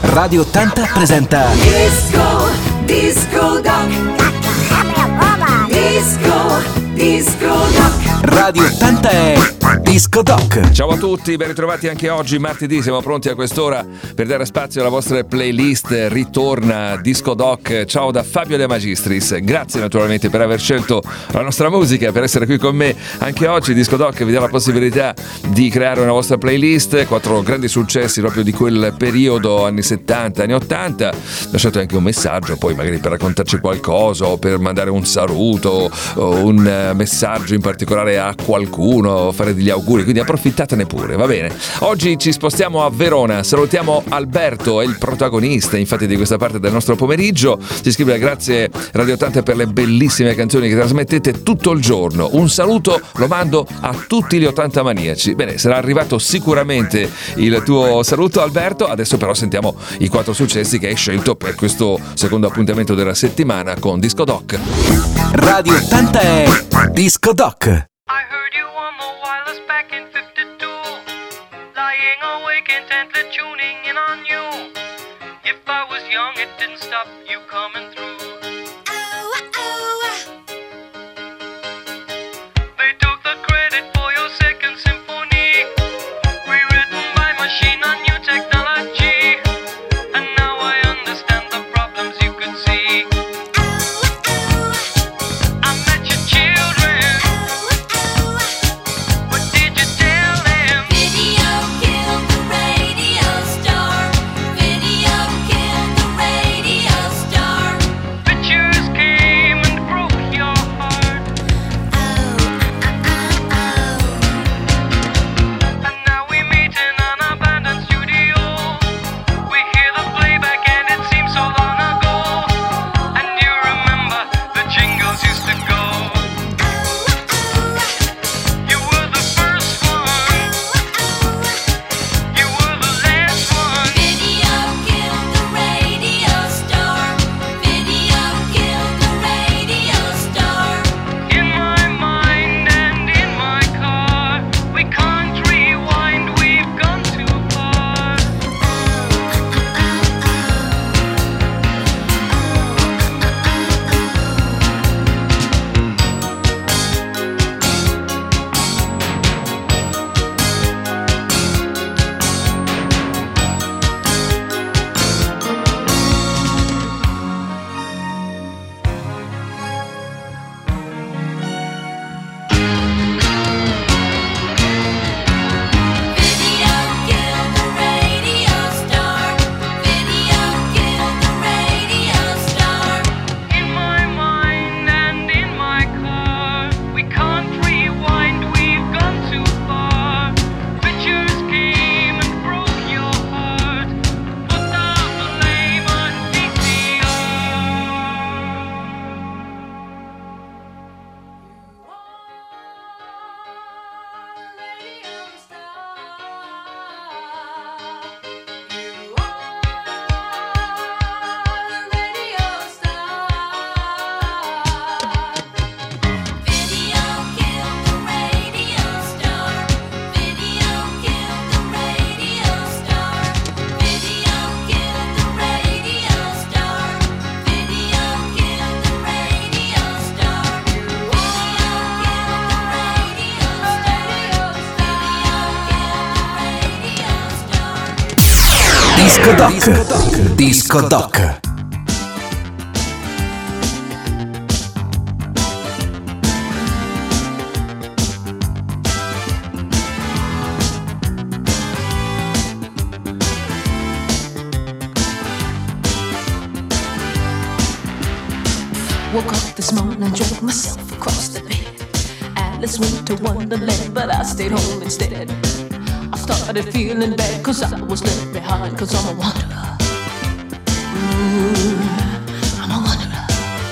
Radio 80 presenta Disco Doc. Disco Doc. Radio 80 è Disco Doc. Ciao a tutti, ben ritrovati anche oggi, martedì. Siamo pronti a quest'ora per dare spazio alla vostra playlist. Ritorna Disco Doc. Ciao da Fabio De Magistris. Grazie naturalmente per aver scelto la nostra musica, per essere qui con me anche oggi. Disco Doc vi dà la possibilità di creare una vostra playlist, 4 grandi successi proprio di quel periodo, anni 70, anni 80. Lasciate anche un messaggio, poi magari per raccontarci qualcosa o per mandare un saluto o un messaggio in particolare a qualcuno, fare degli auguri, quindi approfittatene pure, va bene. Oggi ci spostiamo a Verona, salutiamo Alberto, è il protagonista infatti di questa parte del nostro pomeriggio. Ci scrive: grazie Radio 80 per le bellissime canzoni che trasmettete tutto il giorno, un saluto lo mando a tutti gli 80 maniaci. Bene, sarà arrivato sicuramente il tuo saluto Alberto. Adesso però sentiamo i 4 successi che hai scelto per questo secondo appuntamento della settimana con Disco Doc. Radio 80 è Disco Doc. I heard you on the wireless back in 52, lying awake intently tuning in on you. If I was young it didn't stop you coming through. They took the credit for your second symphony, rewritten by machine on new technology, and now I understand the problems you could see. I met your children. What did you tell them? Video killed the radio star. Video killed the radio star. Pictures came and broke your heart, and now we meet in an abandoned studio. We hear the playback and it seems so long ago, and you remember the jingles used to go. You were the first one, you were the last one. Video killed the radio star. Video killed the radio star. In my mind and in my car, we can't rewind, we've gone too far. Video killed the radio star. Video killed the radio star. In my mind and in my car, we can't rewind, we've gone too far. Pictures came and broke your heart, put the blame on VCR. Video killed the radio star. Video killed the radio star. Video killed the radio star. Video killed the radio star. Video killed the radio star. Video killed the radio star. Disco Doc. Disco Doc. Woke up this morning and drove myself across the bed. Alice went to Wonderland, but I stayed home instead. I started feeling bad cause I was left behind, cause I'm a wanderer. I'm a wanderer.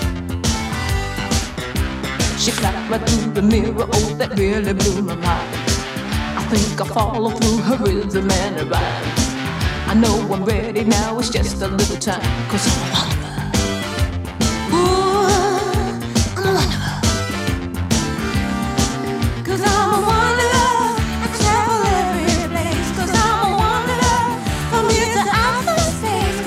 She clapped right through the mirror, oh that really blew my mind. I think I follow through her rhythm and her rhyme. I know I'm ready now, it's just a little time, cause I'm a wanderer. Space.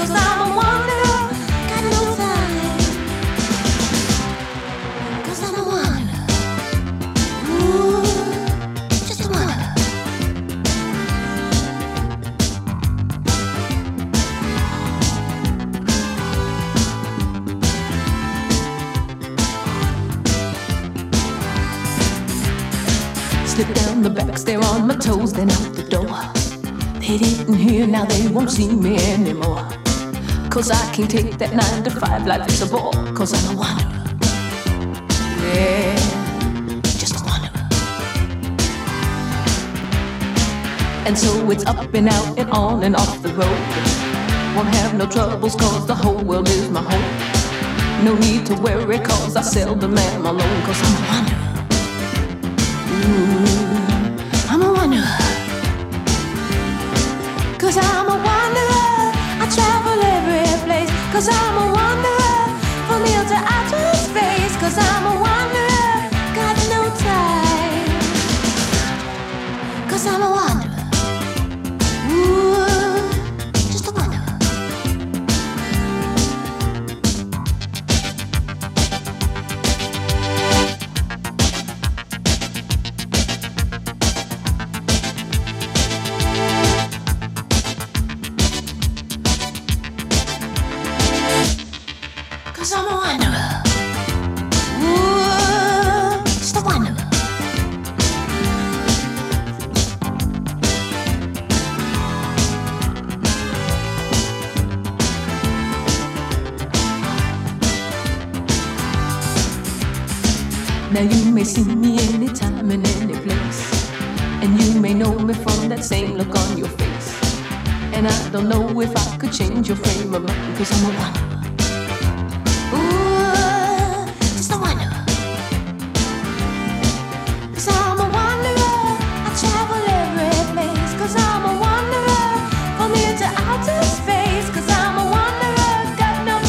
on the back, stay on my toes, then out the door. They didn't hear, now they won't see me anymore. Cause I can't take that 9 to 5 life is a bore. Cause I'm a wanderer. Yeah, just a wanderer. And so it's up and out and on and off the road. Won't have no troubles cause the whole world is my home. No need to worry cause I seldom am alone. Cause I'm a wanderer. I'm a wanderer. Cause I'm a wanderer. I travel every place. Cause I'm a wanderer. From here to outer space. Cause I'm a wanderer. Got no time. Cause I'm a wanderer. Ooh, just a wanderer. Cause I'm a wanderer. Ooh, just a wanderer. Now you may see me anytime and any place, and you may know me from that same look on your face. And I don't know if I could change your frame of mind, cause I'm a wanderer. Ooh, just a wanderer. Cause I'm a wanderer. I travel every place. Cause I'm a wanderer. From here to outer space. Cause I'm a wanderer. Got no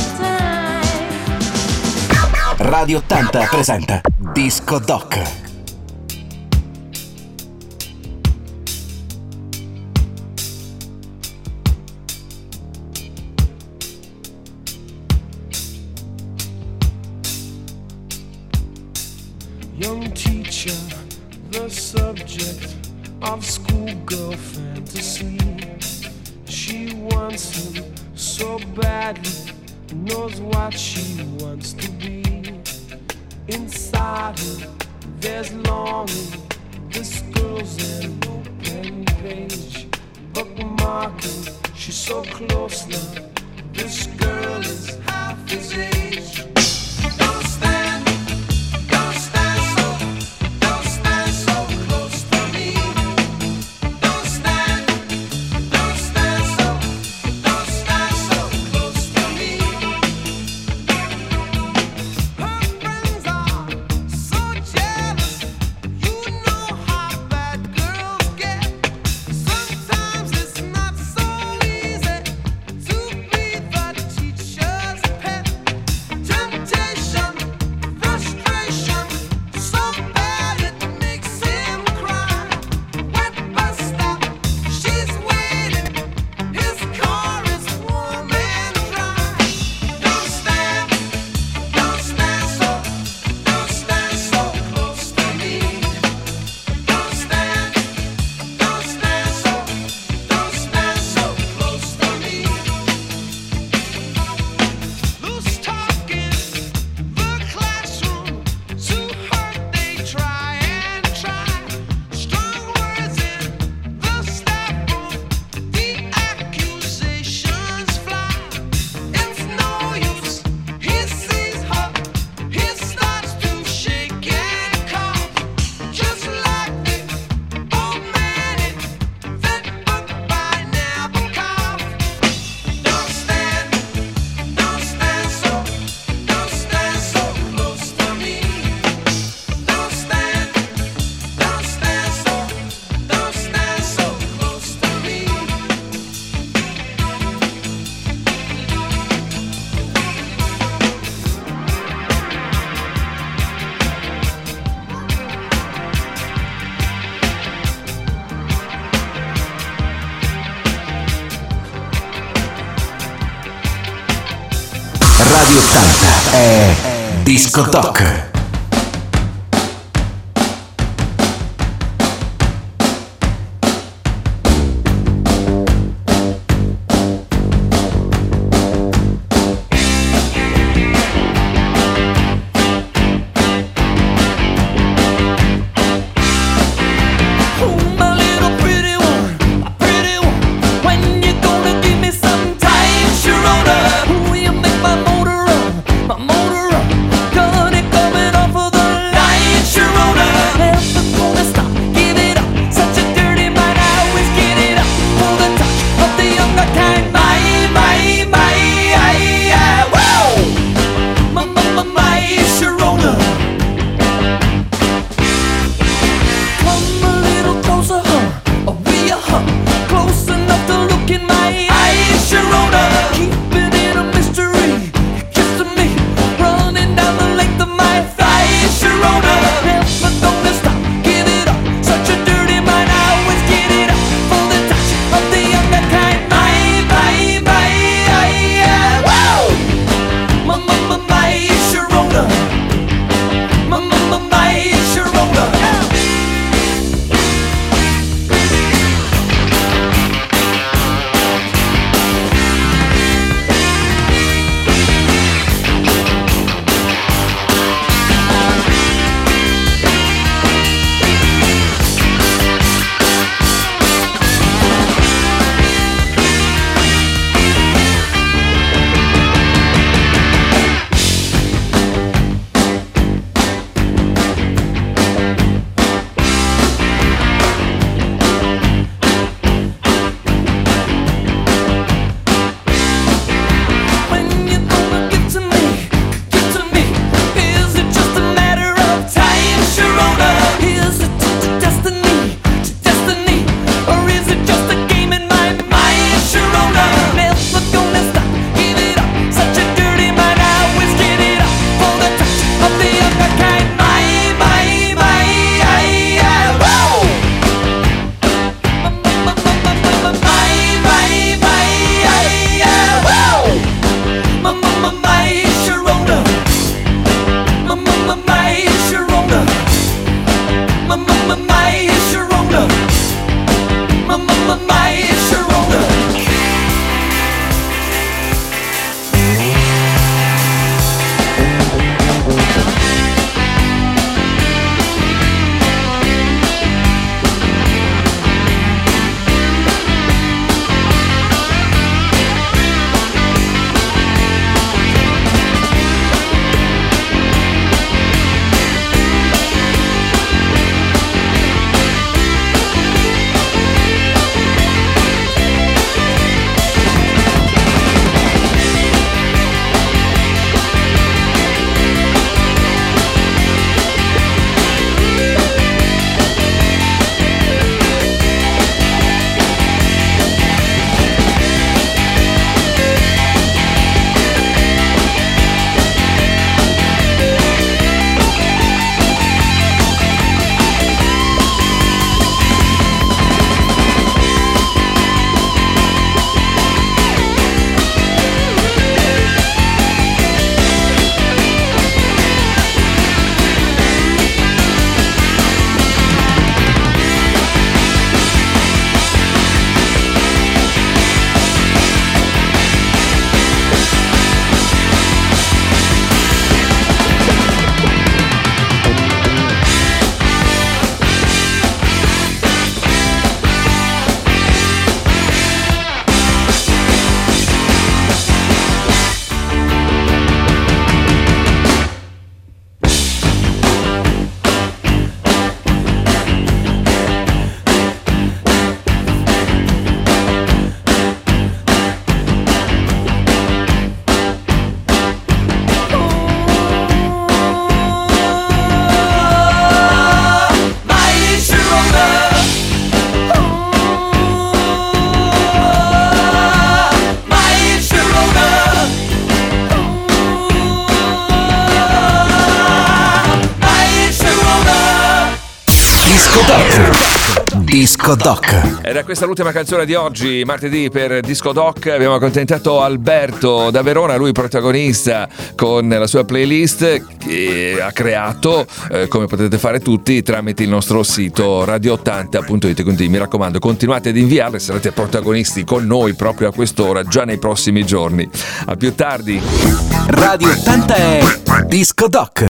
time. Radio 80 presenta Disco Doc. Young teacher, the subject of schoolgirl fantasy. She wants him so badly, knows what she wants to be. Inside her, there's longing. This girl's an open page, bookmarking. She's so close now. This girl is half his age. Don't stand so close to me. Don't stand so close to me. Her friends are so jealous. You know how bad girls get. Sometimes it's not so easy to be the teacher's pet. Temptation, frustration, so bad it makes him cry. Wet bus stop, she's waiting. His car is warm and dry. Don't stand so close to me. Don't stand so close to me. Loose talk in the classroom, to hurt they try and try. Strong words in the staff room, the accusations fly. It's no use, he sees her, he starts to shake and cough. Just like the old man in that book by Nabokov. Don't stand so close to me. Don't stand so close to me. Radio 80 è Disco Doc. Disco Doc. Ed è questa l'ultima canzone di oggi, martedì, per Disco Doc. Abbiamo accontentato Alberto da Verona, lui protagonista con la sua playlist che ha creato, come potete fare tutti, tramite il nostro sito radio80.it. Quindi mi raccomando, continuate ad inviarle, sarete protagonisti con noi proprio a quest'ora, già nei prossimi giorni. A più tardi. Radio 80 è Disco Doc.